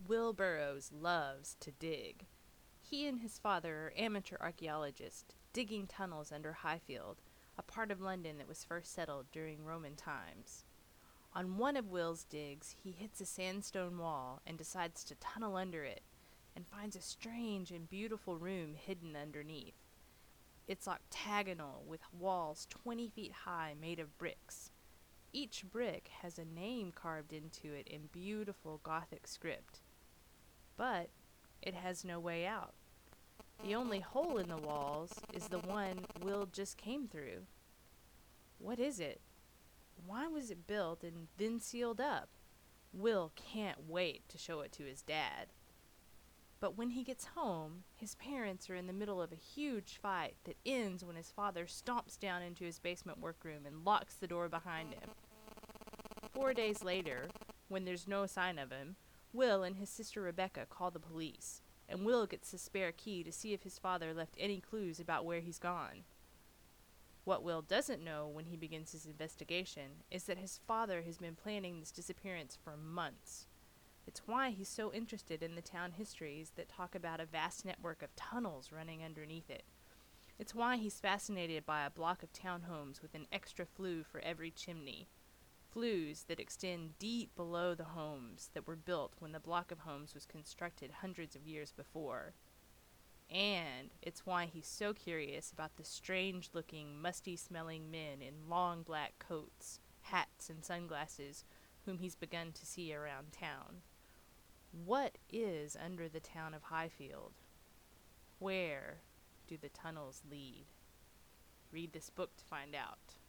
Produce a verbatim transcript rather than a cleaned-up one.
Will Burroughs loves to dig. He and his father are amateur archaeologists, digging tunnels under Highfield, a part of London that was first settled during Roman times. On one of Will's digs, he hits a sandstone wall and decides to tunnel under it, and finds a strange and beautiful room hidden underneath. It's octagonal, with walls twenty feet high made of bricks. Each brick has a name carved into it in beautiful Gothic script. But it has no way out. The only hole in the walls is the one Will just came through. What is it? Why was it built and then sealed up? Will can't wait to show it to his dad. But when he gets home, his parents are in the middle of a huge fight that ends when his father stomps down into his basement workroom and locks the door behind him. Four days later, when there's no sign of him, Will and his sister Rebecca call the police, and Will gets the spare key to see if his father left any clues about where he's gone. What Will doesn't know when he begins his investigation is that his father has been planning this disappearance for months. It's why he's so interested in the town histories that talk about a vast network of tunnels running underneath it. It's why he's fascinated by a block of townhomes with an extra flue for every chimney. Flues that extend deep below the homes that were built when the block of homes was constructed hundreds of years before. And it's why he's so curious about the strange-looking, musty-smelling men in long black coats, hats, and sunglasses whom he's begun to see around town. What is under the town of Highfield? Where do the tunnels lead? Read this book to find out.